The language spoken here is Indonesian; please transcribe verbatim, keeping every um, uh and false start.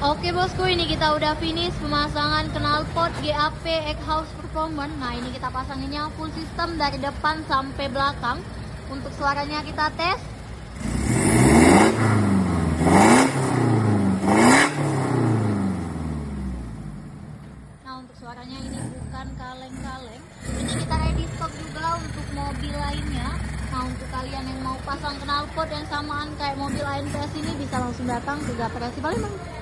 Oke bosku, ini kita udah finish pemasangan knalpot G A P X-House Performance. Nah ini kita pasanginnya full system dari depan sampai belakang. Untuk suaranya kita tes. Nah untuk suaranya ini bukan kaleng-kaleng. Ini kita ready stock juga untuk mobil lainnya. Nah untuk kalian yang mau pasang knalpot yang samaan kayak mobil A N P S ini bisa langsung datang ke Garasi Palembang.